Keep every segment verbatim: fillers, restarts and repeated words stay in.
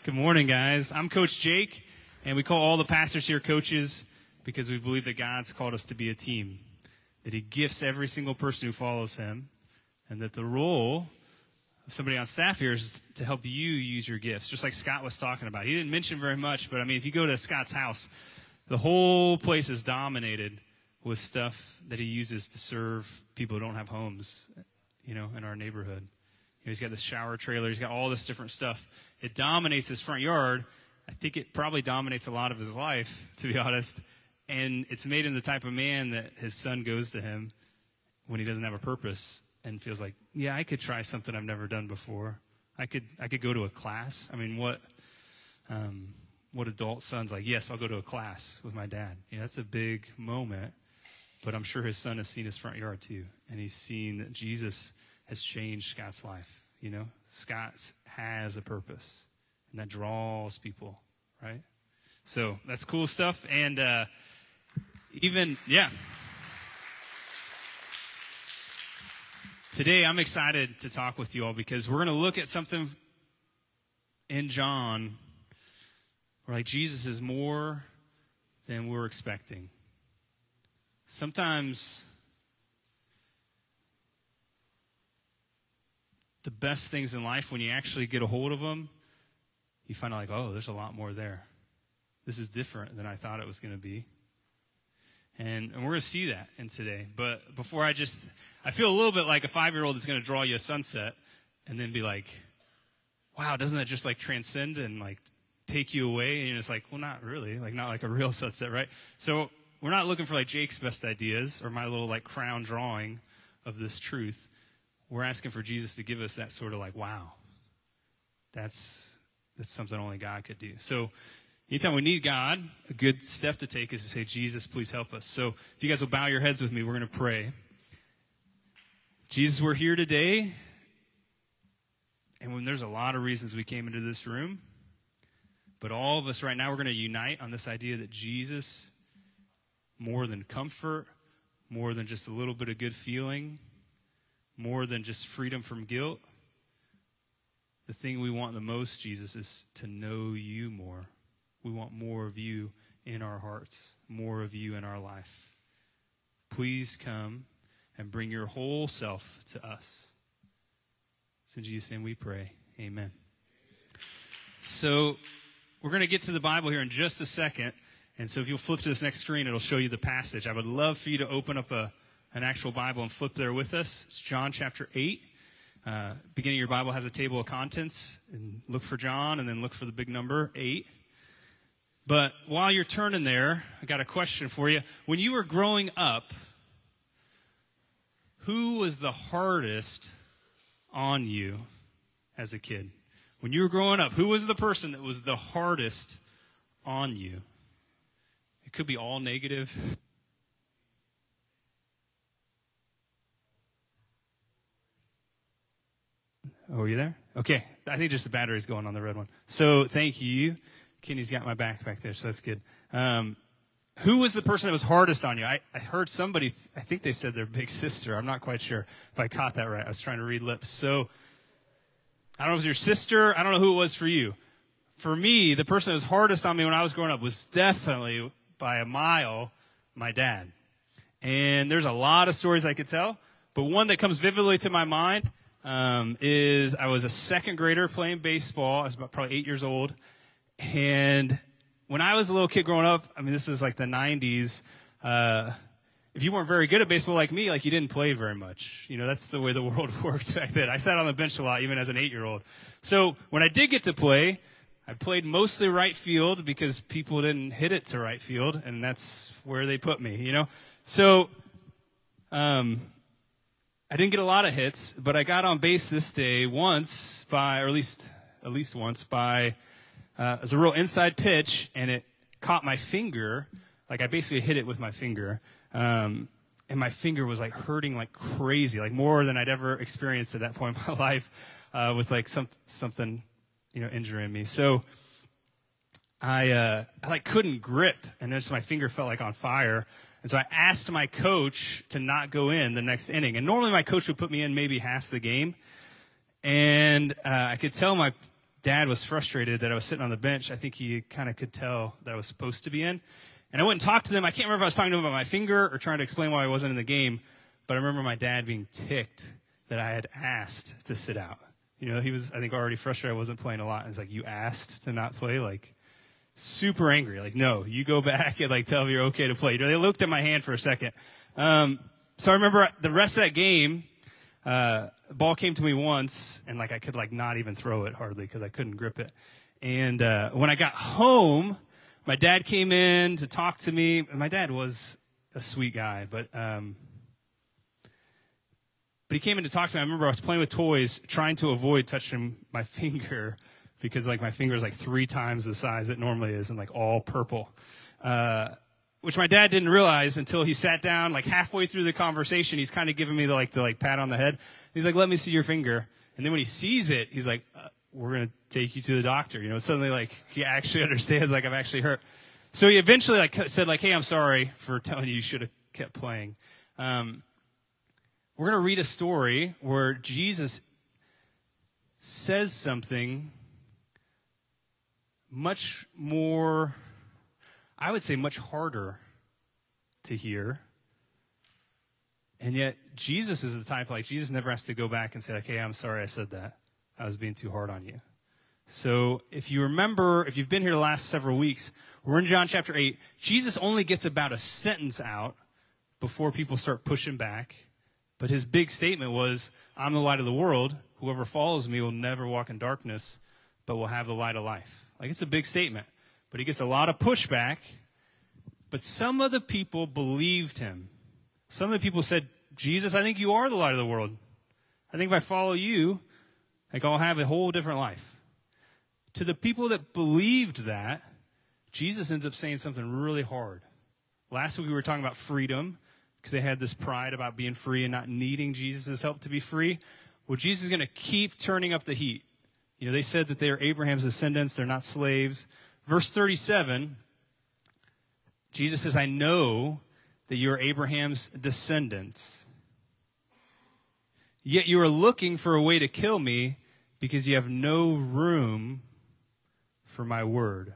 Good morning, guys. I'm Coach Jake, and we call all the pastors here coaches because we believe that God's called us to be a team, that he gifts every single person who follows him, and that the role of somebody on staff here is to help you use your gifts, just like Scott was talking about. He didn't mention very much, but, I mean, if you go to Scott's house, the whole place is dominated with stuff that he uses to serve people who don't have homes, you know, in our neighborhood. You know, he's got this shower trailer. He's got all this different stuff. It dominates his front yard. I think it probably dominates a lot of his life, to be honest. And it's made him the type of man that his son goes to him when he doesn't have a purpose and feels like, yeah, I could try something I've never done before. I could I could go to a class. I mean, what um, what adult son's like, yes, I'll go to a class with my dad. You know, that's a big moment. But I'm sure his son has seen his front yard too. And he's seen that Jesus has changed Scott's life. You know, Scott has a purpose, and that draws people, right? So that's cool stuff. And uh, even, yeah. Today I'm excited to talk with you all because we're going to look at something in John where, like, Jesus is more than we're expecting. Sometimes the best things in life, when you actually get a hold of them, you find out, like, oh, there's a lot more there. This is different than I thought it was going to be. And, and we're going to see that in today. But before I just, I feel a little bit like a five-year-old is going to draw you a sunset and then be like, wow, doesn't that just, like, transcend and, like, take you away? And it's like, well, not really. Like, not like a real sunset, right? So we're not looking for, like, Jake's best ideas or my little, like, crown drawing of this truth. We're asking for Jesus to give us that sort of, like, wow, that's that's something only God could do. So anytime we need God, a good step to take is to say, Jesus, please help us. So if you guys will bow your heads with me, we're going to pray. Jesus, we're here today, and when there's a lot of reasons we came into this room, but all of us right now, we're going to unite on this idea that Jesus, more than comfort, more than just a little bit of good feeling, more than just freedom from guilt, the thing we want the most, Jesus, is to know you more. We want more of you in our hearts, more of you in our life. Please come and bring your whole self to us. It's in Jesus' name we pray. Amen. So we're going to get to the Bible here in just a second. And so if you'll flip to this next screen, it'll show you the passage. I would love for you to open up a an actual Bible and flip there with us. It's John chapter eight. Uh, beginning of your Bible has a table of contents. And look for John and then look for the big number, eight. But while you're turning there, I got a question for you. When you were growing up, who was the hardest on you as a kid? When you were growing up, who was the person that was the hardest on you? It could be all negative. Oh, are you there? Okay. I think just the battery's going on the red one. So thank you. Kenny's got my back back there, so that's good. Um, who was the person that was hardest on you? I, I heard somebody, I think they said their big sister. I'm not quite sure if I caught that right. I was trying to read lips. So I don't know if it was your sister. I don't know who it was for you. For me, the person that was hardest on me when I was growing up was definitely, by a mile, my dad. And there's a lot of stories I could tell, but one that comes vividly to my mind Um, is I was a second grader playing baseball. I was about probably eight years old. And when I was a little kid growing up, I mean, this was like the nineties. Uh, if you weren't very good at baseball like me, like you didn't play very much. You know, that's the way the world worked back then. I sat on the bench a lot, even as an eight-year-old. So when I did get to play, I played mostly right field because people didn't hit it to right field, and that's where they put me, you know. So, um... I didn't get a lot of hits, but I got on base this day once by, or at least at least once by, uh, it was a real inside pitch, and it caught my finger. Like I basically hit it with my finger, um, and my finger was like hurting like crazy, like more than I'd ever experienced at that point in my life, uh, with like some something, you know, injuring me. So I, uh, I like couldn't grip, and just my finger felt like on fire. And so I asked my coach to not go in the next inning. And normally my coach would put me in maybe half the game. And uh, I could tell my dad was frustrated that I was sitting on the bench. I think he kind of could tell that I was supposed to be in. And I went and talked to them. I can't remember if I was talking to them about my finger or trying to explain why I wasn't in the game, but I remember my dad being ticked that I had asked to sit out. You know, he was, I think, already frustrated I wasn't playing a lot. And it's like, you asked to not play? Like, super angry. Like, no, you go back and, like, tell me you're okay to play. You know, they looked at my hand for a second. Um, so I remember the rest of that game, uh, the ball came to me once, and, like, I could, like, not even throw it hardly because I couldn't grip it. And uh, when I got home, my dad came in to talk to me. My dad was a sweet guy, but um, but he came in to talk to me. I remember I was playing with toys, trying to avoid touching my finger because, like, my finger is like three times the size it normally is and, like, all purple, uh, which my dad didn't realize until he sat down, like, halfway through the conversation. He's kind of giving me the, like, the, like, pat on the head. He's like, let me see your finger. And then when he sees it, he's like, uh, we're going to take you to the doctor. You know, suddenly, like, he actually understands, like, I'm actually hurt. So he eventually, like, said, like, hey, I'm sorry for telling you you should have kept playing. Um, we're going to read a story where Jesus says something much more, I would say much harder to hear. And yet, Jesus is the type, like, Jesus never has to go back and say, like, hey, I'm sorry I said that. I was being too hard on you. So if you remember, if you've been here the last several weeks, we're in John chapter eight. Jesus only gets about a sentence out before people start pushing back. But his big statement was, I'm the light of the world. Whoever follows me will never walk in darkness, but will have the light of life. Like, it's a big statement. But he gets a lot of pushback. But some of the people believed him. Some of the people said, Jesus, I think you are the light of the world. I think if I follow you, like, I'll have a whole different life. To the people that believed that, Jesus ends up saying something really hard. Last week we were talking about freedom, because they had this pride about being free and not needing Jesus' help to be free. Well, Jesus is going to keep turning up the heat. You know, they said that they are Abraham's descendants, they're not slaves. Verse thirty-seven, Jesus says, I know that you are Abraham's descendants, yet you are looking for a way to kill me because you have no room for my word.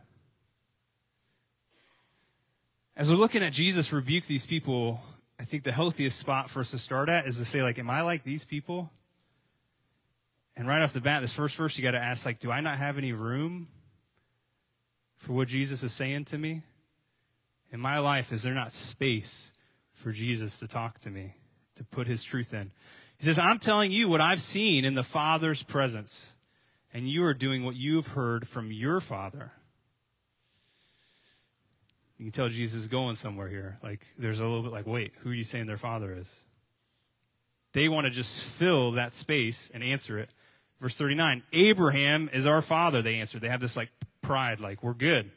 As we're looking at Jesus rebuke these people, I think the healthiest spot for us to start at is to say, like, am I like these people? And right off the bat, this first verse, you got to ask, like, do I not have any room for what Jesus is saying to me? In my life, is there not space for Jesus to talk to me, to put his truth in? He says, I'm telling you what I've seen in the Father's presence, and you are doing what you've heard from your father. You can tell Jesus is going somewhere here. Like, there's a little bit like, wait, who are you saying their father is? They want to just fill that space and answer it. Verse thirty-nine, Abraham is our father, they answered. They have this, like, pride, like, we're good.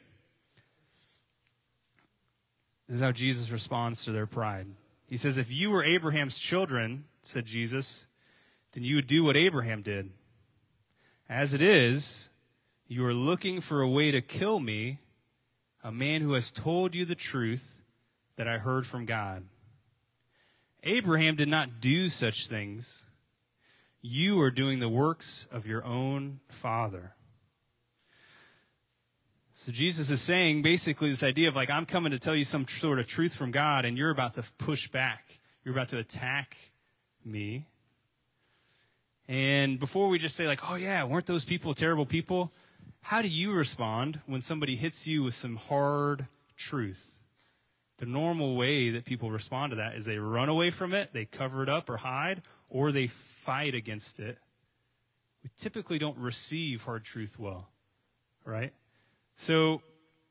This is how Jesus responds to their pride. He says, if you were Abraham's children, said Jesus, then you would do what Abraham did. As it is, you are looking for a way to kill me, a man who has told you the truth that I heard from God. Abraham did not do such things. You are doing the works of your own father. So Jesus is saying basically this idea of, like, I'm coming to tell you some sort of truth from God, and you're about to push back. You're about to attack me. And before we just say, like, oh yeah, weren't those people terrible people? How do you respond when somebody hits you with some hard truth? The normal way that people respond to that is they run away from it, they cover it up or hide, or they fight against it. We typically don't receive hard truth well, right? So,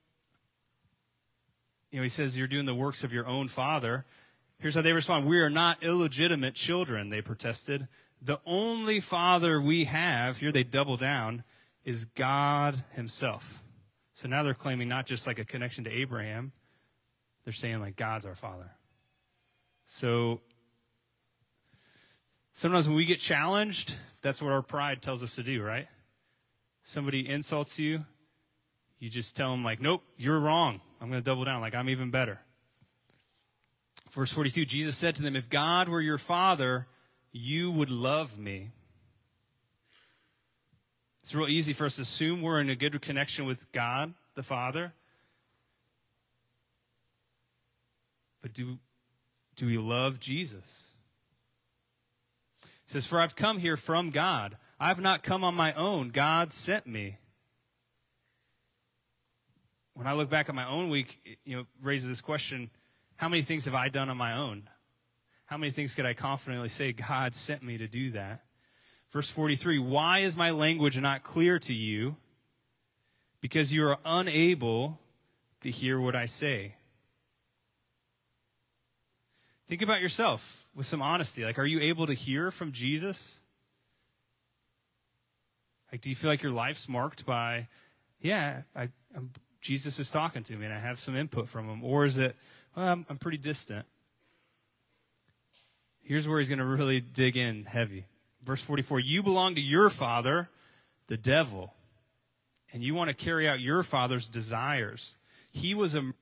you know, he says you're doing the works of your own father. Here's how they respond. We are not illegitimate children, they protested. The only father we have, here they double down, is God himself. So now they're claiming not just like a connection to Abraham. They're saying, like, God's our father. So sometimes when we get challenged, that's what our pride tells us to do, right? Somebody insults you, you just tell them, like, nope, you're wrong. I'm going to double down, like, I'm even better. Verse forty-two, Jesus said to them, if God were your father, you would love me. It's real easy for us to assume we're in a good connection with God, the Father. But do, do we love Jesus? It says, for I've come here from God. I've not come on my own. God sent me. When I look back at my own week, it, you know, raises this question, how many things have I done on my own? How many things could I confidently say God sent me to do that? Verse forty-three, why is my language not clear to you? Because you are unable to hear what I say. Think about yourself with some honesty. Like, are you able to hear from Jesus? Like, do you feel like your life's marked by, yeah, I, I'm, Jesus is talking to me and I have some input from him? Or is it, well, I'm, I'm pretty distant? Here's where he's going to really dig in heavy. Verse forty-four, you belong to your father, the devil, and you want to carry out your father's desires. He was a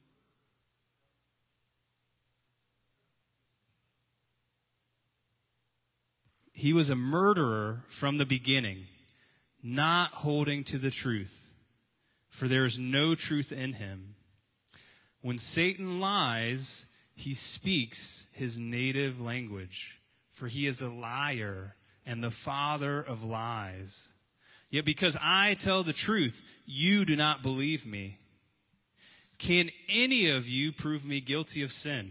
He was a murderer from the beginning, not holding to the truth, for there is no truth in him. When Satan lies, he speaks his native language, for he is a liar and the father of lies. Yet because I tell the truth, you do not believe me. Can any of you prove me guilty of sin?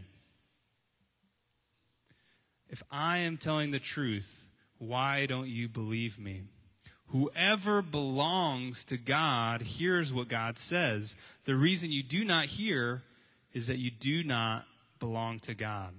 If I am telling the truth, why don't you believe me? Whoever belongs to God hears what God says. The reason you do not hear is that you do not belong to God.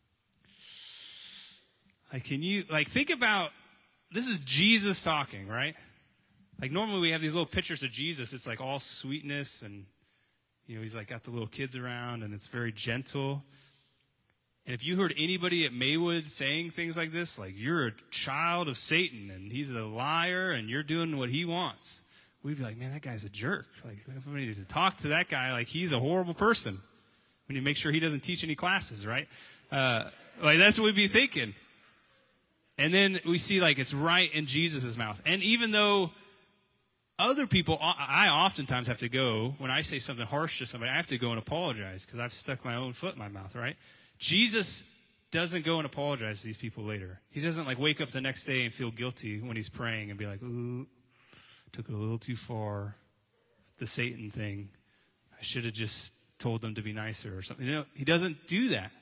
Like, can you, like, think about, this is Jesus talking, right? Like, normally we have these little pictures of Jesus. It's like all sweetness and, you know, he's like got the little kids around and it's very gentle. And if you heard anybody at Maywood saying things like this, like, you're a child of Satan and he's a liar and you're doing what he wants, we'd be like, man, that guy's a jerk. Like, everybody needs to talk to that guy like he's a horrible person. We need to make sure he doesn't teach any classes, right? Uh, like, that's what we'd be thinking. And then we see, like, it's right in Jesus' mouth. And even though other people, I oftentimes have to go, when I say something harsh to somebody, I have to go and apologize because I've stuck my own foot in my mouth, right? Jesus doesn't go and apologize to these people later. He doesn't, like, wake up the next day and feel guilty when he's praying and be like, ooh, took it a little too far. The Satan thing. I should have just told them to be nicer or something. You know, he doesn't do that.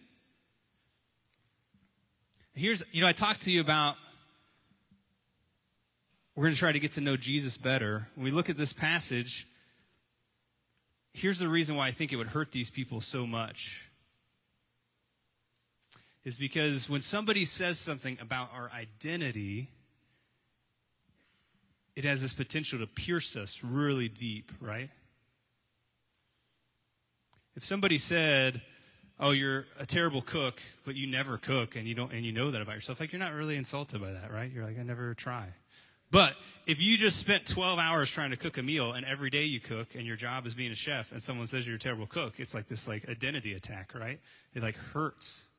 Here's, you know, I talked to you about, we're going to try to get to know Jesus better. When we look at this passage, here's the reason why I think it would hurt these people so much. Is because when somebody says something about our identity, it has this potential to pierce us really deep, right? If somebody said, oh, you're a terrible cook, but you never cook, and you don't, and you know that about yourself, like, you're not really insulted by that, right? You're like, I never try. But if you just spent twelve hours trying to cook a meal, and every day you cook, and your job is being a chef, and someone says you're a terrible cook, it's like this, like, identity attack, right? It, like, hurts.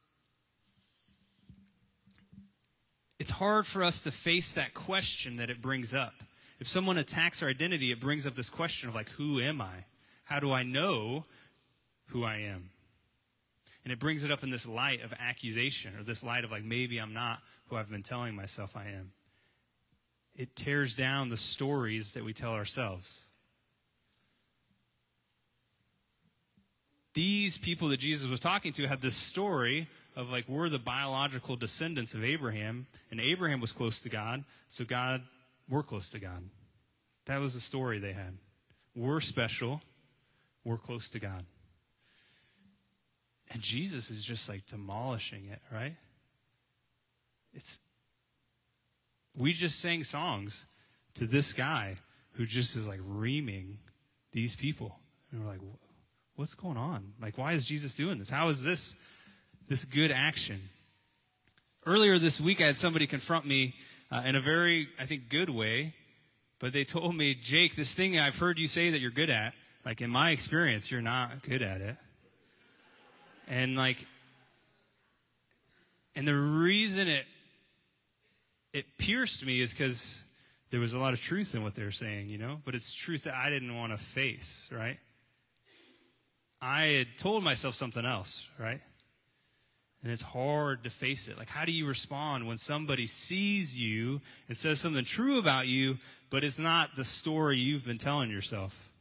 It's hard for us to face that question that it brings up. If someone attacks our identity, it brings up this question of, like, who am I? How do I know who I am? And it brings it up in this light of accusation, or this light of, like, maybe I'm not who I've been telling myself I am. It tears down the stories that we tell ourselves. These people that Jesus was talking to had this story of, like, we're the biological descendants of Abraham, and Abraham was close to God, so God, we're close to God. That was the story they had. We're special. We're close to God. And Jesus is just, like, demolishing it, right? It's, we just sang songs to this guy who just is, like, reaming these people. And we're like, what's going on? Like, why is Jesus doing this? How is this this good action? Earlier this week, I had somebody confront me uh, in a very, I think, good way. But they told me, Jake, this thing I've heard you say that you're good at, like, in my experience, you're not good at it. And, like, and the reason it it pierced me is because there was a lot of truth in what they were saying, you know, but it's truth that I didn't want to face, right? I had told myself something else, right? And it's hard to face it. Like, how do you respond when somebody sees you and says something true about you, but it's not the story you've been telling yourself?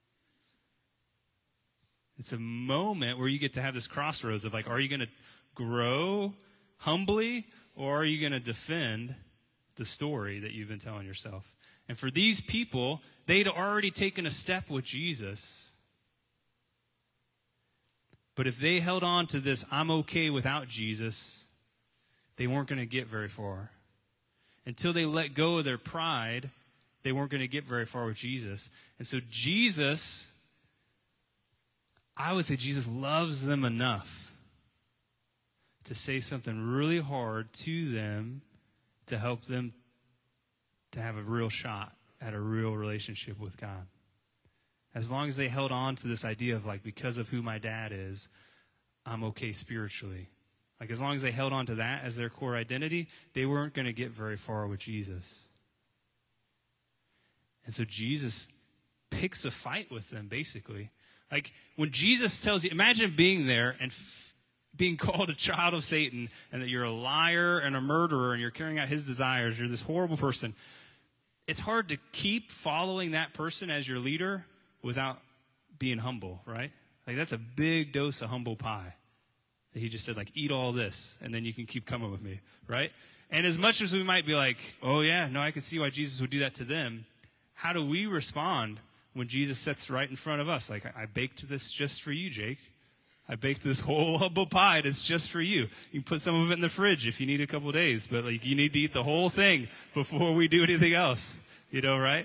It's a moment where you get to have this crossroads of like, are you going to grow humbly, or are you going to defend the story that you've been telling yourself? And for these people, they'd already taken a step with Jesus. But if they held on to this, I'm okay without Jesus, they weren't going to get very far. Until they let go of their pride, they weren't going to get very far with Jesus. And so Jesus, I would say Jesus loves them enough to say something really hard to them to help them to have a real shot at a real relationship with God. As long as they held on to this idea of like, because of who my dad is, I'm okay spiritually. Like, as long as they held on to that as their core identity, they weren't going to get very far with Jesus. And so Jesus picks a fight with them, basically. Like, when Jesus tells you, imagine being there and f- being called a child of Satan, and that you're a liar and a murderer and you're carrying out his desires. You're this horrible person. It's hard to keep following that person as your leader without being humble, right? Like, that's a big dose of humble pie. That he just said, like, eat all this, and then you can keep coming with me, right? And as much as we might be like, oh, yeah, no, I can see why Jesus would do that to them, how do we respond when Jesus sits right in front of us? Like, I baked this just for you, Jake. I baked this whole humble pie. It's just for you. You can put some of it in the fridge if you need a couple days, but like, you need to eat the whole thing before we do anything else. You know, right?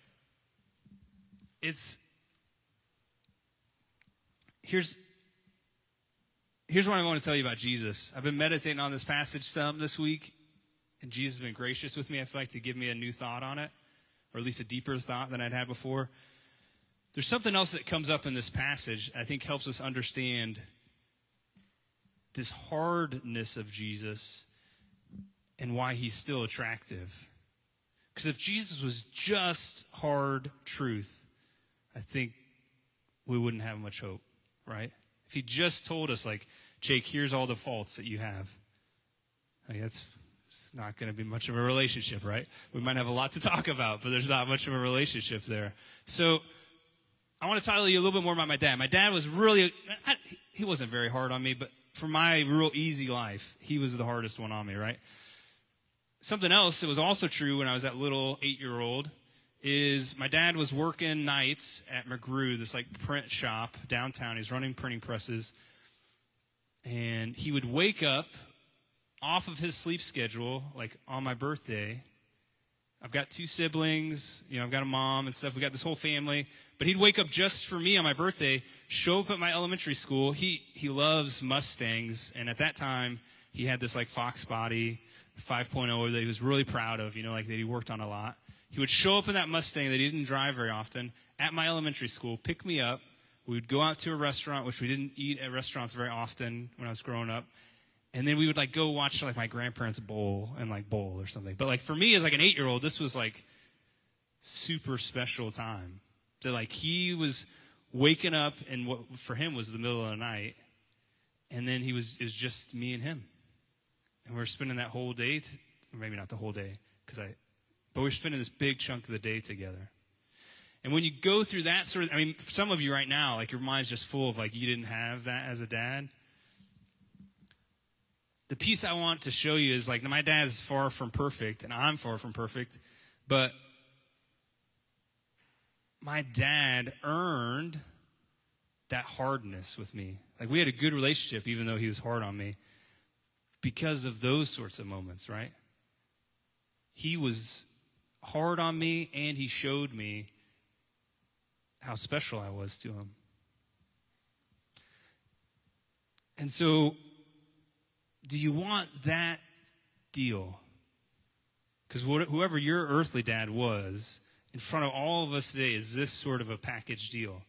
It's here's here's what I want to tell you about Jesus. I've been meditating on this passage some this week, and Jesus has been gracious with me, I feel like, to give me a new thought on it, or at least a deeper thought than I'd had before. There's something else that comes up in this passage I think helps us understand this hardness of Jesus and why he's still attractive. Because if Jesus was just hard truth, I think we wouldn't have much hope, right? If he just told us, like, Jake, here's all the faults that you have, like, that's it's not going to be much of a relationship, right? We might have a lot to talk about, but there's not much of a relationship there. So I want to tell you a little bit more about my dad. My dad was really, he wasn't very hard on me, but for my real easy life, he was the hardest one on me, right? Something else that was also true when I was that little eight-year-old is my dad was working nights at McGrew, this like print shop downtown. He's running printing presses. And he would wake up off of his sleep schedule, like on my birthday. I've got two siblings, you know, I've got a mom and stuff. We got this whole family. But he'd wake up just for me on my birthday, show up at my elementary school. He he loves Mustangs, and at that time, he had this like Fox Body five point oh that he was really proud of, you know, like that he worked on a lot. He would show up in that Mustang that he didn't drive very often at my elementary school, pick me up. We would go out to a restaurant, which we didn't eat at restaurants very often when I was growing up. And then we would like go watch like my grandparents bowl and like bowl or something. But like for me as like an eight-year-old, this was like super special time. That like he was waking up and what for him was the middle of the night. And then he was, it was just me and him. And we were spending that whole day, t- or maybe not the whole day, because I, but we were spending this big chunk of the day together. And when you go through that sort of, I mean, for some of you right now, like your mind's just full of like you didn't have that as a dad. The piece I want to show you is like my dad's far from perfect, and I'm far from perfect, but my dad earned that hardness with me. Like we had a good relationship even though he was hard on me because of those sorts of moments, right? He was hard on me and he showed me how special I was to him. And so, do you want that deal? Because whoever your earthly dad was, in front of all of us today is this sort of a package deal.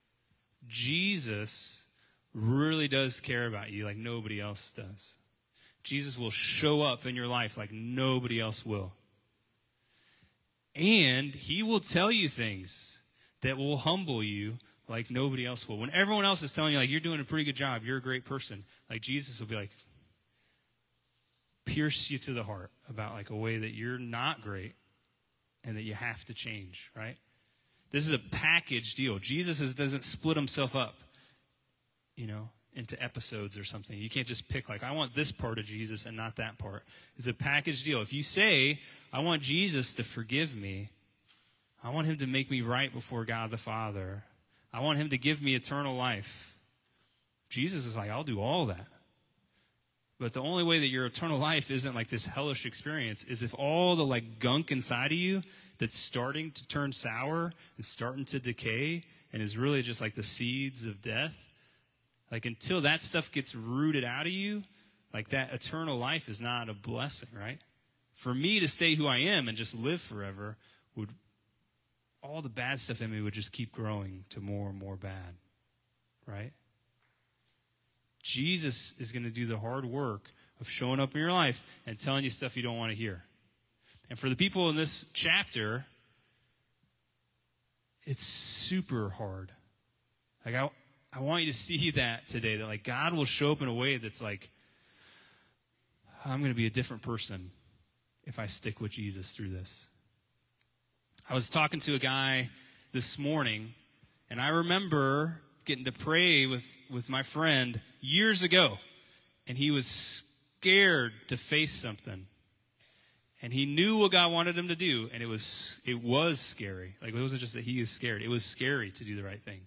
Jesus really does care about you like nobody else does. Jesus will show up in your life like nobody else will. And he will tell you things that will humble you like nobody else will. When everyone else is telling you, like, you're doing a pretty good job, you're a great person, like, Jesus will be like, pierce you to the heart about, like, a way that you're not great and that you have to change, right? This is a package deal. Jesus is, doesn't split himself up, you know, into episodes or something. You can't just pick, like, I want this part of Jesus and not that part. It's a package deal. If you say, I want Jesus to forgive me, I want him to make me right before God the Father, I want him to give me eternal life, Jesus is like, I'll do all that. But the only way that your eternal life isn't like this hellish experience is if all the, like, gunk inside of you that's starting to turn sour and starting to decay and is really just like the seeds of death, like, until that stuff gets rooted out of you, like, that eternal life is not a blessing, right? For me to stay who I am and just live forever, would all the bad stuff in me would just keep growing to more and more bad, right? Jesus is going to do the hard work of showing up in your life and telling you stuff you don't want to hear. And for the people in this chapter, it's super hard. Like, I, I want you to see that today, that, like, God will show up in a way that's like, I'm going to be a different person if I stick with Jesus through this. I was talking to a guy this morning, and I remember getting to pray with, with my friend years ago, and he was scared to face something. And he knew what God wanted him to do, and it was it was scary. Like, it wasn't just that he is scared. It was scary to do the right thing.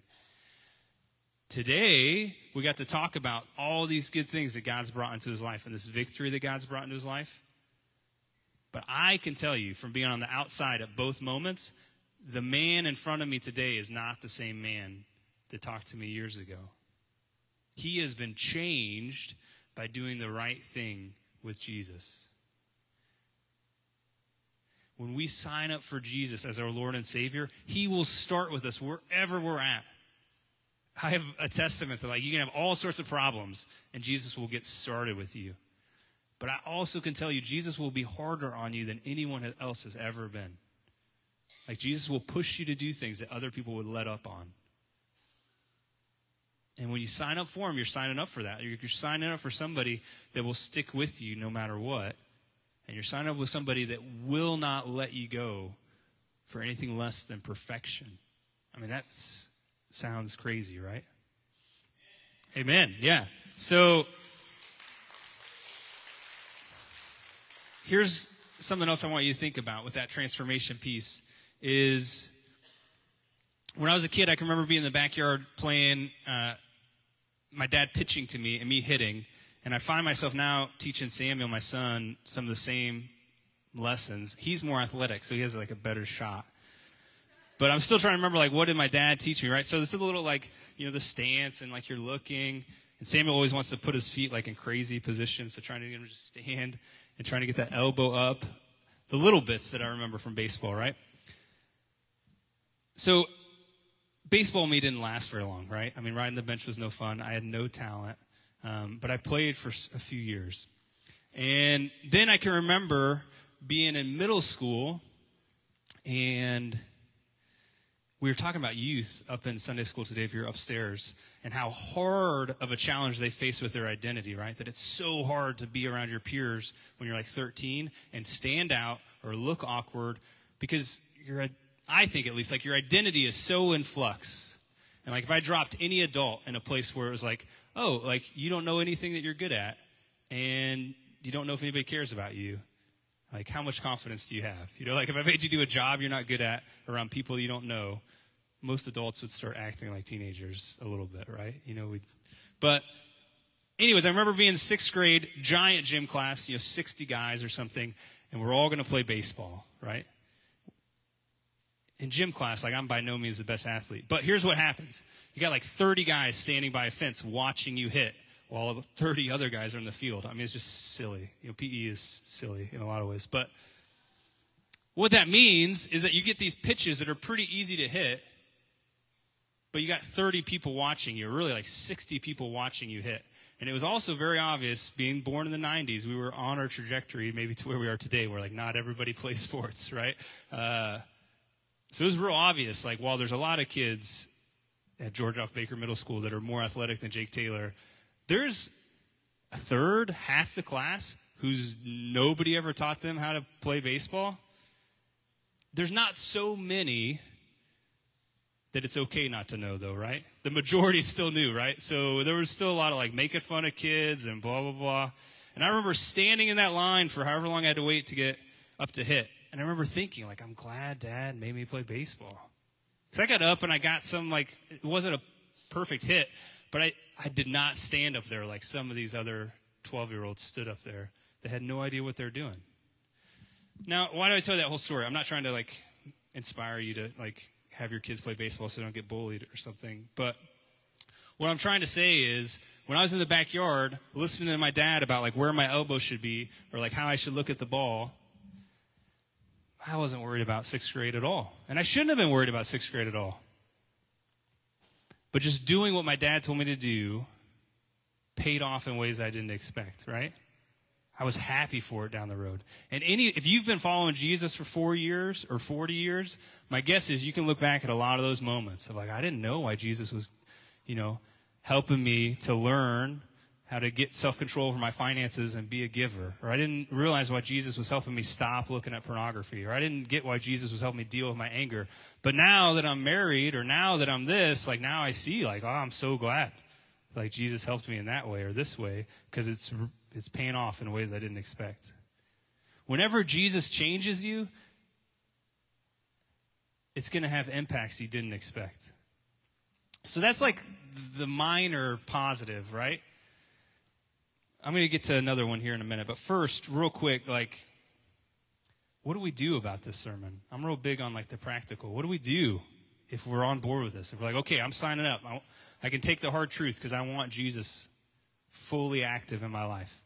Today, we got to talk about all these good things that God's brought into his life and this victory that God's brought into his life. But I can tell you from being on the outside at both moments, the man in front of me today is not the same man that talked to me years ago. He has been changed by doing the right thing with Jesus. When we sign up for Jesus as our Lord and Savior, he will start with us wherever we're at. I have a testament that, like, you can have all sorts of problems, and Jesus will get started with you. But I also can tell you, Jesus will be harder on you than anyone else has ever been. Like, Jesus will push you to do things that other people would let up on. And when you sign up for him, you're signing up for that. You're, you're signing up for somebody that will stick with you no matter what. And you're signing up with somebody that will not let you go for anything less than perfection. I mean, that sounds crazy, right? Amen. Yeah. So here's something else I want you to think about with that transformation piece is when I was a kid, I can remember being in the backyard playing, uh, my dad pitching to me and me hitting. And I find myself now teaching Samuel, my son, some of the same lessons. He's more athletic, so he has like a better shot. But I'm still trying to remember, like, what did my dad teach me, right? So this is a little, like, you know, the stance and, like, you're looking. And Samuel always wants to put his feet, like, in crazy positions, so trying to get him to just stand and trying to get that elbow up. The little bits that I remember from baseball, right? So baseball me didn't last very long, right? I mean, riding the bench was no fun. I had no talent. Um, but I played for a few years. And then I can remember being in middle school, and we were talking about youth up in Sunday school today if you're upstairs, and how hard of a challenge they face with their identity, right? That it's so hard to be around your peers when you're like thirteen and stand out or look awkward because you're, I think at least, like, your identity is so in flux. And like, if I dropped any adult in a place where it was like, oh, like, you don't know anything that you're good at, and you don't know if anybody cares about you, like, how much confidence do you have? You know, like, if I made you do a job you're not good at around people you don't know, most adults would start acting like teenagers a little bit, right? You know, we'd, but anyways, I remember being in sixth grade, giant gym class, you know, sixty guys or something, and we're all going to play baseball, right? In gym class, like, I'm by no means the best athlete. But here's what happens. You got like thirty guys standing by a fence watching you hit while thirty other guys are in the field. I mean, it's just silly. You know, P E is silly in a lot of ways. But what that means is that you get these pitches that are pretty easy to hit, but you got thirty people watching you, or really like sixty people watching you hit. And it was also very obvious, being born in the nineties, we were on our trajectory maybe to where we are today, where like not everybody plays sports, right? Uh, so it was real obvious, like while there's a lot of kids at George F. Baker Middle School that are more athletic than Jake Taylor, there's a third, half the class who's nobody ever taught them how to play baseball. There's not so many that it's okay not to know, though, right? The majority still knew, right? So there was still a lot of, like, making fun of kids and blah, blah, blah. And I remember standing in that line for however long I had to wait to get up to hit. And I remember thinking, like, I'm glad Dad made me play baseball. Because I got up and I got some, like, it wasn't a perfect hit, but I, I did not stand up there like some of these other twelve-year-olds stood up there that had no idea what they're doing. Now, why do I tell you that whole story? I'm not trying to, like, inspire you to, like, have your kids play baseball so they don't get bullied or something. But what I'm trying to say is, when I was in the backyard listening to my dad about, like, where my elbow should be or, like, how I should look at the ball, I wasn't worried about sixth grade at all. And I shouldn't have been worried about sixth grade at all. But just doing what my dad told me to do paid off in ways I didn't expect, right? I was happy for it down the road. And any, if you've been following Jesus for four years or forty years, my guess is you can look back at a lot of those moments of like, I didn't know why Jesus was, you know, helping me to learn how to get self-control over my finances and be a giver. Or I didn't realize why Jesus was helping me stop looking at pornography. Or I didn't get why Jesus was helping me deal with my anger. But now that I'm married, or now that I'm this, like now I see, like, oh, I'm so glad. Like Jesus helped me in that way or this way, because it's it's paying off in ways I didn't expect. Whenever Jesus changes you, it's going to have impacts you didn't expect. So that's like the minor positive, right? I'm going to get to another one here in a minute. But first, real quick, like, what do we do about this sermon? I'm real big on, like, the practical. What do we do if we're on board with this? If we're like, okay, I'm signing up. I, I can take the hard truth because I want Jesus fully active in my life.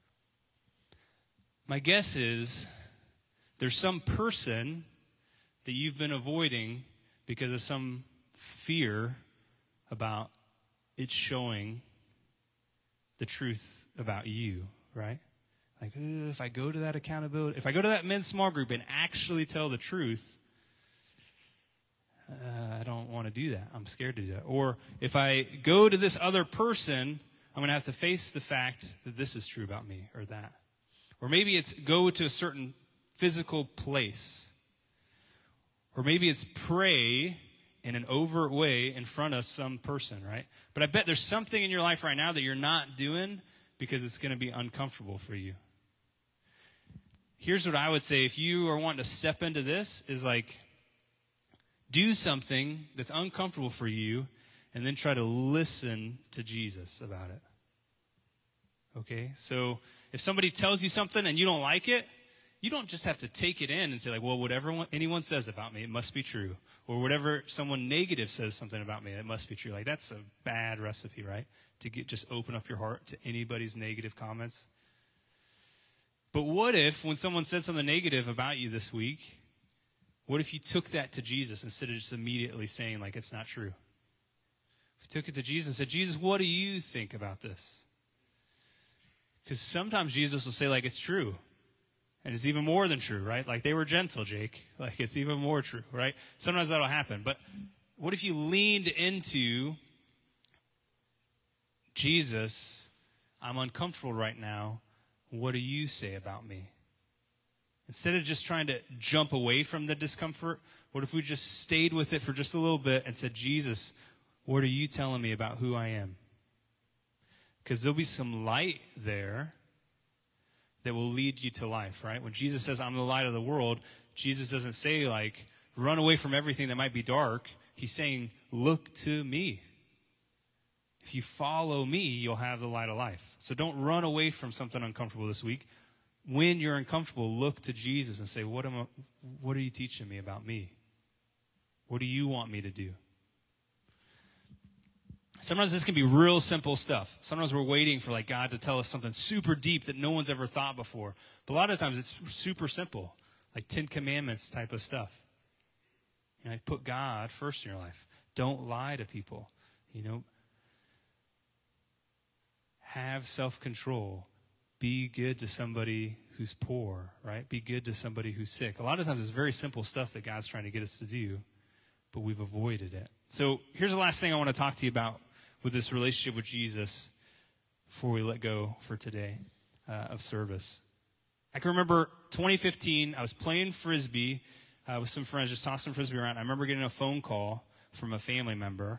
My guess is there's some person that you've been avoiding because of some fear about it showing the truth about you, right? Like, if I go to that accountability, if I go to that men's small group and actually tell the truth, uh, I don't want to do that. I'm scared to do that. Or if I go to this other person, I'm going to have to face the fact that this is true about me or that. Or maybe it's go to a certain physical place. Or maybe it's pray in an overt way in front of some person, right? But I bet there's something in your life right now that you're not doing because it's going to be uncomfortable for you. Here's what I would say if you are wanting to step into this is like, do something that's uncomfortable for you and then try to listen to Jesus about it. Okay? So if somebody tells you something and you don't like it, you don't just have to take it in and say, like, well, whatever anyone says about me, it must be true. Or whatever someone negative says something about me, it must be true. Like, that's a bad recipe, right? To get just open up your heart to anybody's negative comments. But what if, when someone said something negative about you this week, what if you took that to Jesus instead of just immediately saying, like, it's not true? If you took it to Jesus and said, Jesus, what do you think about this? Because sometimes Jesus will say, like, it's true. And it's even more than true, right? Like, they were gentle, Jake. Like, it's even more true, right? Sometimes that'll happen. But what if you leaned into Jesus, I'm uncomfortable right now. What do you say about me? Instead of just trying to jump away from the discomfort, what if we just stayed with it for just a little bit and said, Jesus, what are you telling me about who I am? Because there'll be some light there that will lead you to life, right? When Jesus says, I'm the light of the world, Jesus doesn't say, like, run away from everything that might be dark. He's saying, look to me. If you follow me, you'll have the light of life. So don't run away from something uncomfortable this week. When you're uncomfortable, look to Jesus and say, what am I, what are you teaching me about me? What do you want me to do? Sometimes this can be real simple stuff. Sometimes we're waiting for, like, God to tell us something super deep that no one's ever thought before. But a lot of times it's super simple, like Ten Commandments type of stuff. You know, put God first in your life. Don't lie to people. You know, have self-control. Be good to somebody who's poor, right? Be good to somebody who's sick. A lot of times it's very simple stuff that God's trying to get us to do, but we've avoided it. So here's the last thing I want to talk to you about with this relationship with Jesus before we let go for today uh, of service. I can remember twenty fifteen, I was playing Frisbee uh, with some friends, just tossing Frisbee around. I remember getting a phone call from a family member.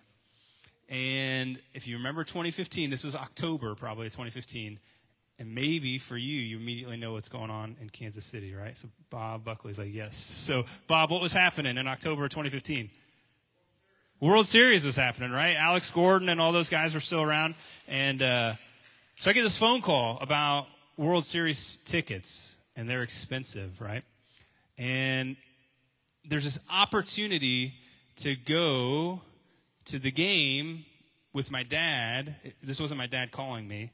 And if you remember twenty fifteen, this was October probably of twenty fifteen, and maybe for you, you immediately know what's going on in Kansas City, right? So Bob Buckley's like, yes. So Bob, what was happening in October of twenty fifteen? World Series was happening, right? Alex Gordon and all those guys were still around. And uh, so I get this phone call about World Series tickets, and they're expensive, right? And there's this opportunity to go to the game with my dad. This wasn't my dad calling me,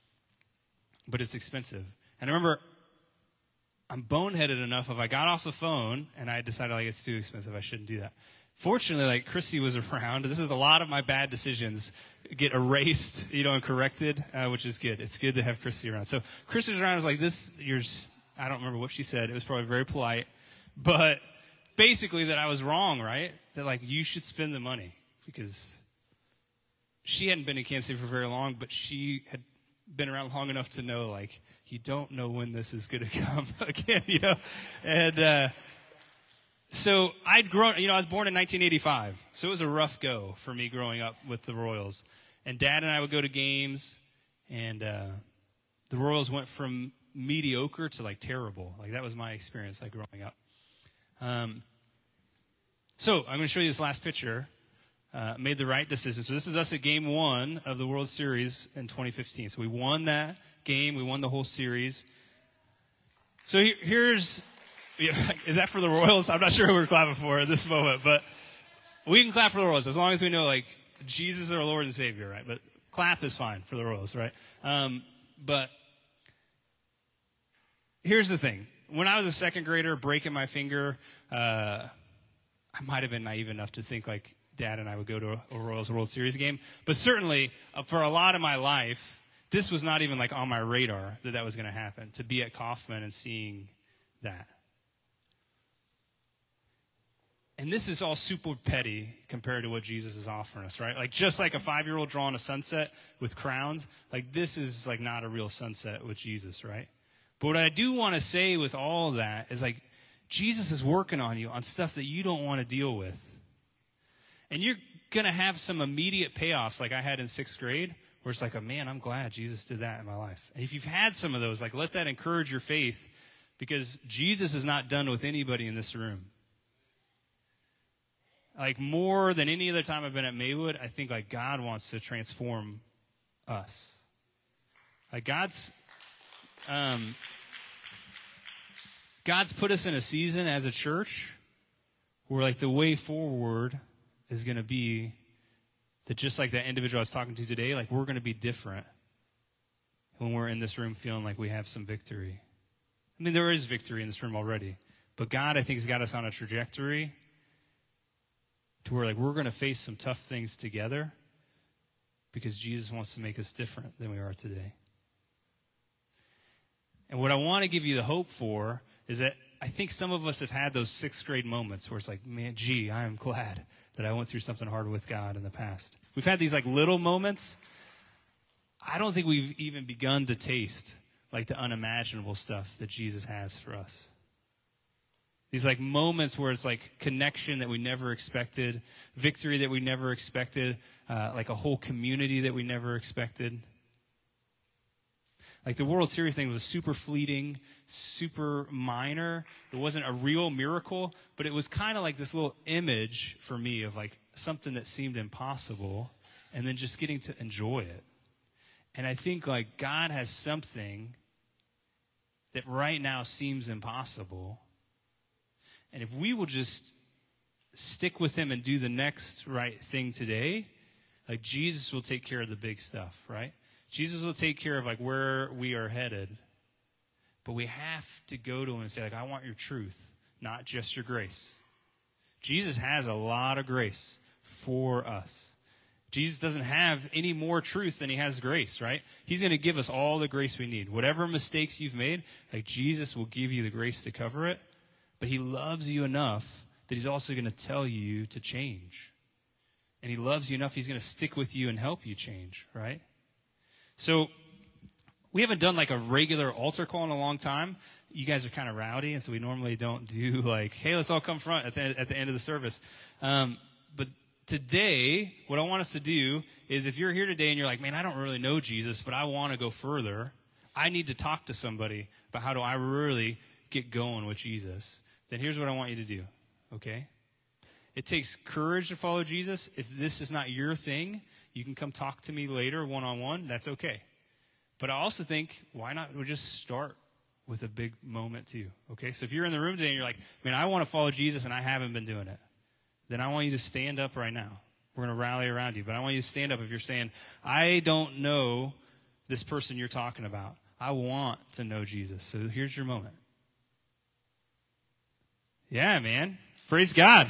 but it's expensive. And I remember I'm boneheaded enough if I got off the phone and I decided like it's too expensive, I shouldn't do that. Fortunately, like Chrissy was around. This is a lot of my bad decisions get erased, you know, and corrected, uh, which is good. It's good to have Chrissy around. So Chrissy was around. I was like, this, you're, I don't remember what she said. It was probably very polite, but basically that I was wrong, right? That like you should spend the money because she hadn't been in Kansas City for very long, but she had been around long enough to know like you don't know when this is going to come again, you know, and. uh So I'd grown, you know, I was born in nineteen eighty-five, so it was a rough go for me growing up with the Royals. And Dad and I would go to games, and uh, the Royals went from mediocre to, like, terrible. Like, that was my experience, like, growing up. Um, so I'm going to show you this last picture. Uh, made the right decision. So this is us at game one of the World Series in twenty fifteen. So we won that game. We won the whole series. So here, here's... Yeah, is that for the Royals? I'm not sure who we're clapping for at this moment, but we can clap for the Royals as long as we know, like, Jesus is our Lord and Savior, right? But clap is fine for the Royals, right? Um, but here's the thing. When I was a second grader breaking my finger, uh, I might have been naive enough to think, like, Dad and I would go to a, a Royals World Series game. But certainly, uh, for a lot of my life, this was not even, like, on my radar that that was going to happen, to be at Kauffman and seeing that. And this is all super petty compared to what Jesus is offering us, right? Like, just like a five-year-old drawing a sunset with crowns, like, this is, like, not a real sunset with Jesus, right? But what I do want to say with all of that is, like, Jesus is working on you on stuff that you don't want to deal with. And you're going to have some immediate payoffs like I had in sixth grade, where it's like, oh, man, I'm glad Jesus did that in my life. And if you've had some of those, like, let that encourage your faith, because Jesus is not done with anybody in this room. Like, more than any other time I've been at Maywood, I think, like, God wants to transform us. Like, God's, um, God's put us in a season as a church where, like, the way forward is going to be that just like that individual I was talking to today, like, we're going to be different when we're in this room feeling like we have some victory. I mean, there is victory in this room already, but God, I think, has got us on a trajectory to where, like, we're going to face some tough things together because Jesus wants to make us different than we are today. And what I want to give you the hope for is that I think some of us have had those sixth grade moments where it's like, man, gee, I am glad that I went through something hard with God in the past. We've had these, like, little moments. I don't think we've even begun to taste, like, the unimaginable stuff that Jesus has for us. These, like, moments where it's, like, connection that we never expected, victory that we never expected, uh, like a whole community that we never expected. Like, the World Series thing was super fleeting, super minor. It wasn't a real miracle, but it was kind of like this little image for me of, like, something that seemed impossible and then just getting to enjoy it. And I think, like, God has something that right now seems impossible. And if we will just stick with him and do the next right thing today, like, Jesus will take care of the big stuff, right? Jesus will take care of, like, where we are headed. But we have to go to him and say, like, I want your truth, not just your grace. Jesus has a lot of grace for us. Jesus doesn't have any more truth than he has grace, right? He's going to give us all the grace we need. Whatever mistakes you've made, like Jesus will give you the grace to cover it. But he loves you enough that he's also going to tell you to change. And he loves you enough, he's going to stick with you and help you change, right? So we haven't done like a regular altar call in a long time. You guys are kind of rowdy, and so we normally don't do like, hey, let's all come front at the, at the end of the service. Um, but today, what I want us to do is if you're here today and you're like, man, I don't really know Jesus, but I want to go further. I need to talk to somebody about how do I really get going with Jesus. Then here's what I want you to do, okay? It takes courage to follow Jesus. If this is not your thing, you can come talk to me later one-on-one. That's okay. But I also think, why not we just start with a big moment too, okay? So if you're in the room today and you're like, man, I want to follow Jesus and I haven't been doing it, then I want you to stand up right now. We're going to rally around you. But I want you to stand up if you're saying, I don't know this person you're talking about. I want to know Jesus. So here's your moment. Yeah, man. Praise God.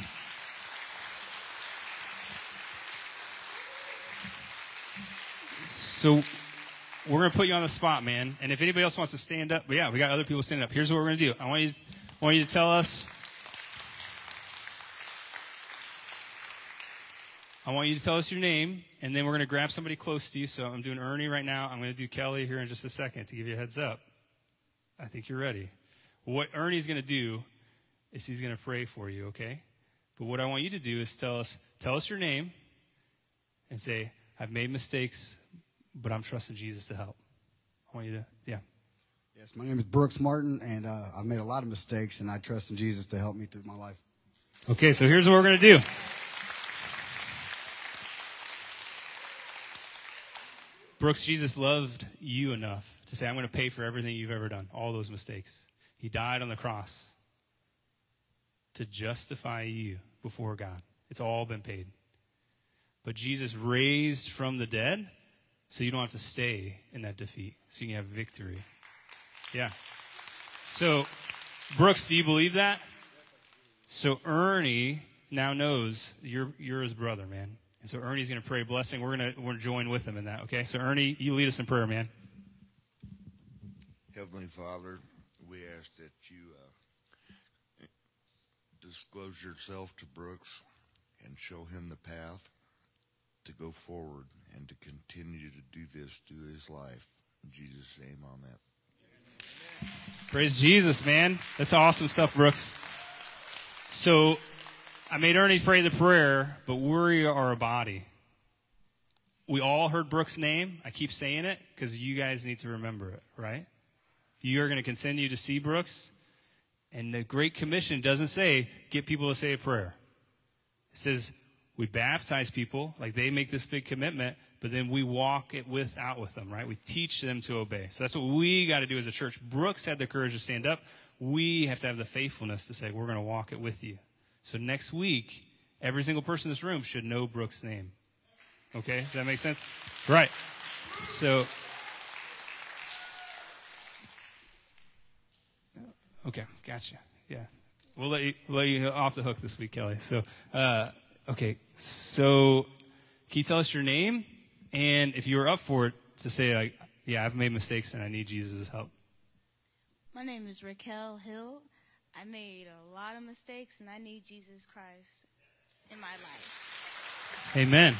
So we're going to put you on the spot, man. And if anybody else wants to stand up, but yeah, we got other people standing up. Here's what we're going to do. I want you, I want you to tell us. I want you to tell us your name, and then we're going to grab somebody close to you. So I'm doing Ernie right now. I'm going to do Kelly here in just a second to give you a heads up. I think you're ready. What Ernie's going to do is he's going to pray for you, okay? But what I want you to do is tell us, tell us your name and say, I've made mistakes, but I'm trusting Jesus to help. I want you to, yeah. Yes, my name is Brooks Martin, and uh, I've made a lot of mistakes, and I trust in Jesus to help me through my life. Okay, so here's what we're going to do. Brooks, Jesus loved you enough to say, I'm going to pay for everything you've ever done, all those mistakes. He died on the cross to justify you before God. It's all been paid. But Jesus raised from the dead so you don't have to stay in that defeat, so you can have victory. Yeah. So, Brooks, do you believe that? So Ernie now knows you're you're his brother, man. And so Ernie's going to pray a blessing. We're going to we're gonna join with him in that, okay? So Ernie, you lead us in prayer, man. Heavenly Father, we ask that you uh, disclose yourself to Brooks and show him the path to go forward and to continue to do this through his life. In Jesus' name, amen. Praise Jesus, man. That's awesome stuff, Brooks. So I made Ernie pray the prayer, but we are a body. We all heard Brooks' name. I keep saying it because you guys need to remember it, right? You are going to continue to see Brooks. And the Great Commission doesn't say, get people to say a prayer. It says, we baptize people, like they make this big commitment, but then we walk it with out with them, right? We teach them to obey. So that's what we got to do as a church. Brooks had the courage to stand up. We have to have the faithfulness to say, we're going to walk it with you. So next week, every single person in this room should know Brooks' name. Okay? Does that make sense? Right. So, okay, gotcha. Yeah. We'll let you, we'll let you off the hook this week, Kelly. So, uh, okay. So, can you tell us your name? And if you were up for it, to say, like, yeah, I've made mistakes and I need Jesus' help. My name is Raquel Hill. I made a lot of mistakes, and I need Jesus Christ in my life. Amen.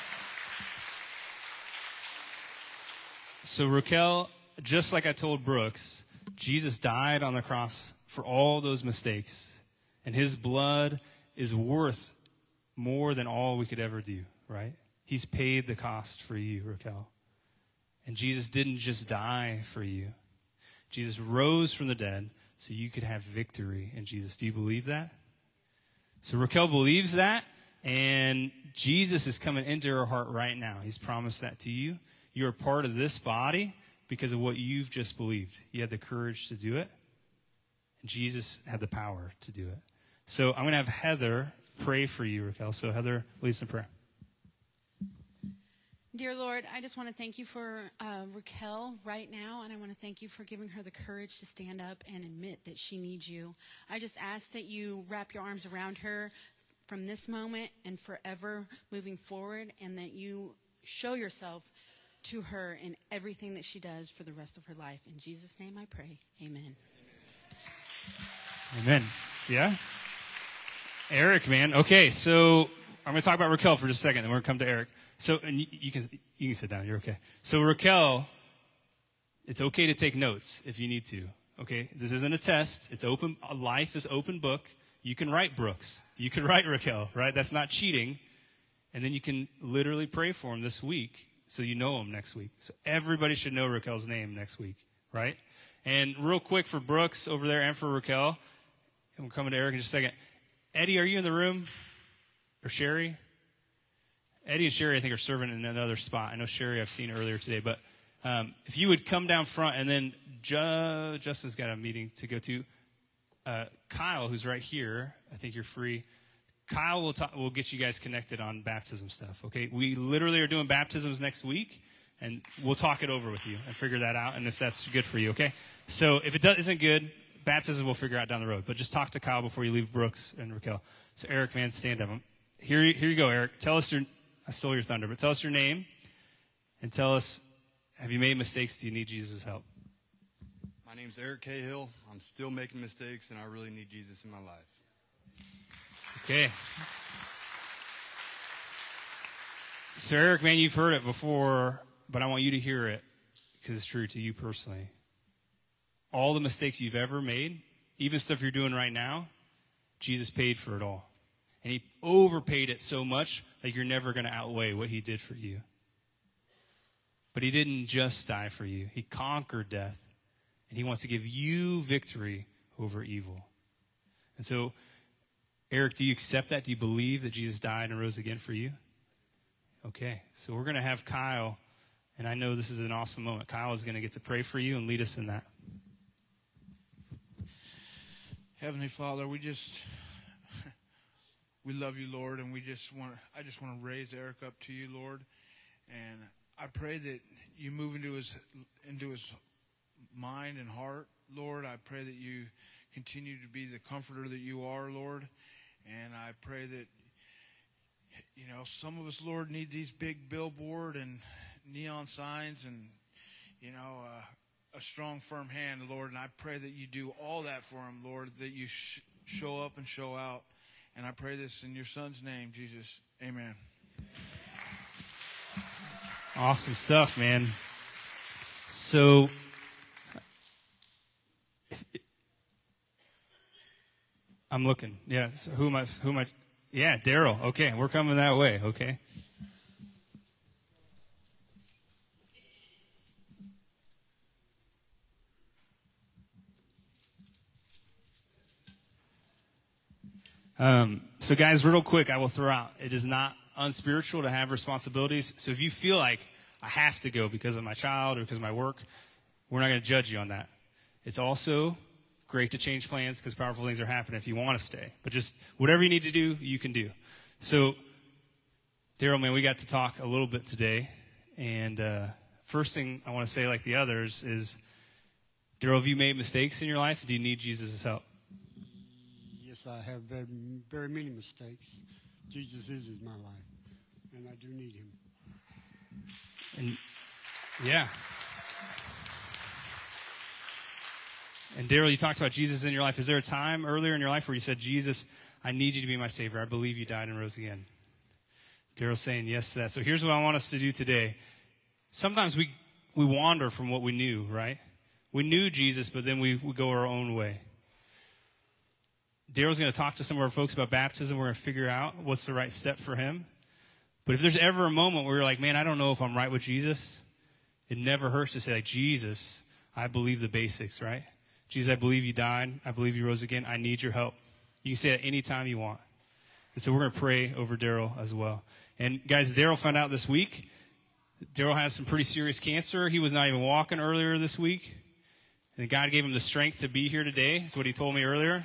So, Raquel, just like I told Brooks, Jesus died on the cross for all those mistakes, and his blood is worth more than all we could ever do, right? He's paid the cost for you, Raquel. And Jesus didn't just die for you. Jesus rose from the dead so you could have victory in Jesus. Do you believe that? So Raquel believes that, and Jesus is coming into her heart right now. He's promised that to you. You're a part of this body because of what you've just believed. You had the courage to do it, and Jesus had the power to do it. So I'm going to have Heather pray for you, Raquel. So Heather, lead us in prayer. Dear Lord, I just want to thank you for uh, Raquel right now, and I want to thank you for giving her the courage to stand up and admit that she needs you. I just ask that you wrap your arms around her, from this moment and forever moving forward, and that you show yourself to her in everything that she does for the rest of her life. In Jesus' name I pray. Amen. Amen. Yeah? Eric, man. Okay, so I'm going to talk about Raquel for just a second, then we're going to come to Eric. So, and you, you can you can sit down. You're okay. So, Raquel, it's okay to take notes if you need to. Okay? This isn't a test. It's open. Life is open book. You can write Brooks. You can write Raquel, right? That's not cheating. And then you can literally pray for him this week so you know him next week. So everybody should know Raquel's name next week, right? And real quick for Brooks over there and for Raquel, and we're coming to Eric in just a second. Eddie, are you in the room? Or Sherry? Eddie and Sherry, I think, are serving in another spot. I know Sherry I've seen earlier today. But um, if you would come down front, and then Ju- Justin's got a meeting to go to. Uh, Kyle, who's right here, I think you're free. Kyle will talk, will get you guys connected on baptism stuff, okay? We literally are doing baptisms next week, and we'll talk it over with you and figure that out, and if that's good for you, okay? So if it does, isn't good, baptism we'll figure out down the road. But just talk to Kyle before you leave Brooks and Raquel. So Eric, man, stand up. Here, here you go, Eric. Tell us your, I stole your thunder, but tell us your name, and tell us, have you made mistakes? Do you need Jesus' help? My name's Eric Cahill. I'm still making mistakes, and I really need Jesus in my life. Okay. So, Eric, man, you've heard it before, but I want you to hear it because it's true to you personally. All the mistakes you've ever made, even stuff you're doing right now, Jesus paid for it all. And he overpaid it so much that you're never going to outweigh what he did for you. But he didn't just die for you. He conquered death. And he wants to give you victory over evil. And so, Eric, do you accept that? Do you believe that Jesus died and rose again for you? Okay. So we're going to have Kyle, and I know this is an awesome moment. Kyle is going to get to pray for you and lead us in that. Heavenly Father, we just, we love you, Lord, and we just want, I just want to raise Eric up to you, Lord. And I pray that you move into his, into his mind and heart, Lord. I pray that you continue to be the comforter that you are, Lord. And I pray that, you know, some of us, Lord, need these big billboard and neon signs and, you know, uh, a strong, firm hand, Lord. And I pray that you do all that for him, Lord, that you sh- show up and show out. And I pray this in your Son's name, Jesus. Amen. Awesome stuff, man. So, I'm looking. Yeah. So who am I? Who am I? Yeah, Daryl. Okay, we're coming that way. Okay. Um, so, guys, real quick, I will throw out, it is not unspiritual to have responsibilities. So if you feel like I have to go because of my child or because of my work, we're not going to judge you on that. It's also great to change plans because powerful things are happening if you want to stay. But just whatever you need to do, you can do. So, Daryl, man, we got to talk a little bit today. And uh, first thing I want to say, like the others, is, Daryl, have you made mistakes in your life? Do you need Jesus' help? Yes, I have very, very many mistakes. Jesus is in my life, and I do need him. And yeah. And Daryl, you talked about Jesus in your life. Is there a time earlier in your life where you said, Jesus, I need you to be my Savior. I believe you died and rose again? Daryl's saying yes to that. So here's what I want us to do today. Sometimes we, we wander from what we knew, right? We knew Jesus, but then we, we go our own way. Daryl's going to talk to some of our folks about baptism. We're going to figure out what's the right step for him. But if there's ever a moment where you're like, man, I don't know if I'm right with Jesus, it never hurts to say, like, Jesus, I believe the basics, right? Jesus, I believe you died. I believe you rose again. I need your help. You can say that anytime you want. And so we're going to pray over Daryl as well. And guys, Daryl found out this week, Daryl has some pretty serious cancer. He was not even walking earlier this week. And God gave him the strength to be here today. That's what he told me earlier.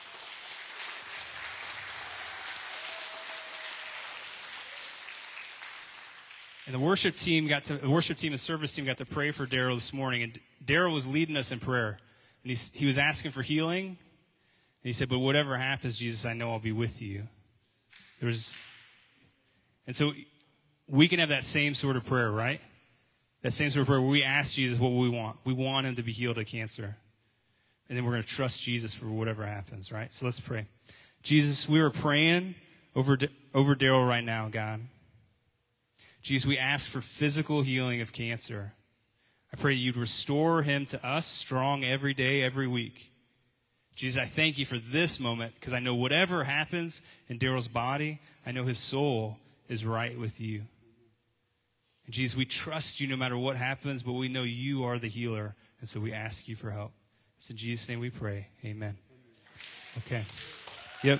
And the worship team got to, the worship team and service team got to pray for Daryl this morning. And Daryl was leading us in prayer. And he, he was asking for healing. And he said, but whatever happens, Jesus, I know I'll be with you. There's, and so we can have that same sort of prayer, right? That same sort of prayer where we ask Jesus what we want. We want him to be healed of cancer. And then we're going to trust Jesus for whatever happens, right? So let's pray. Jesus, we are praying over, over Daryl right now, God. Jesus, we ask for physical healing of cancer. I pray you'd restore him to us strong every day, every week. Jesus, I thank you for this moment because I know whatever happens in Daryl's body, I know his soul is right with you. And Jesus, we trust you no matter what happens, but we know you are the healer, and so we ask you for help. It's in Jesus' name we pray. Amen. Okay. Yep.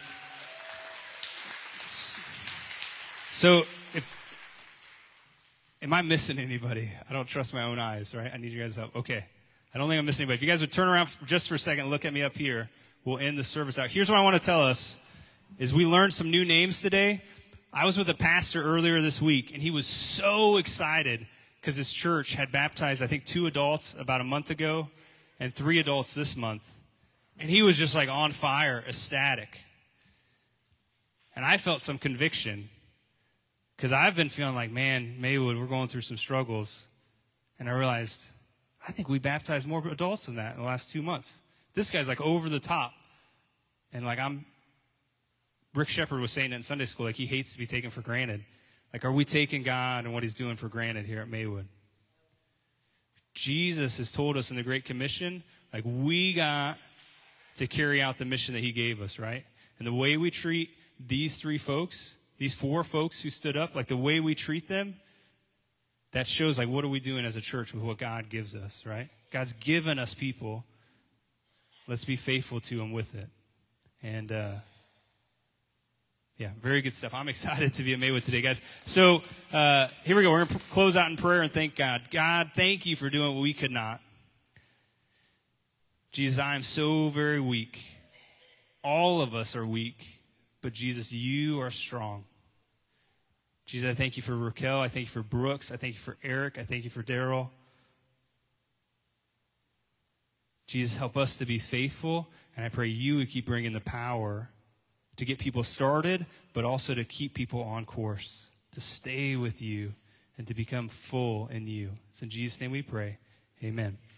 So, if, am I missing anybody? I don't trust my own eyes, right? I need you guys' help. Okay. I don't think I'm missing anybody. If you guys would turn around just for a second and look at me up here, we'll end the service out. Here's what I want to tell us, is we learned some new names today. I was with a pastor earlier this week, and he was so excited because his church had baptized, I think, two adults about a month ago and three adults this month. And he was just like on fire, ecstatic. And I felt some conviction because I've been feeling like, man, Maywood, we're going through some struggles. And I realized, I think we baptized more adults than that in the last two months. This guy's like over the top. And like I'm, Rick Shepard was saying it in Sunday school, like he hates to be taken for granted. Like, are we taking God and what he's doing for granted here at Maywood? Jesus has told us in the Great Commission, like we got to carry out the mission that he gave us, right? And the way we treat these three folks, these four folks who stood up, like the way we treat them, that shows like what are we doing as a church with what God gives us, right? God's given us people. Let's be faithful to him with it. And, uh, yeah, very good stuff. I'm excited to be at Maywood today, guys. So uh, here we go. We're going to close out in prayer and thank God. God, thank you for doing what we could not. Jesus, I am so very weak. All of us are weak. But Jesus, you are strong. Jesus, I thank you for Raquel. I thank you for Brooks. I thank you for Eric. I thank you for Daryl. Jesus, help us to be faithful. And I pray you would keep bringing the power to get people started, but also to keep people on course, to stay with you, and to become full in you. It's in Jesus' name we pray. Amen.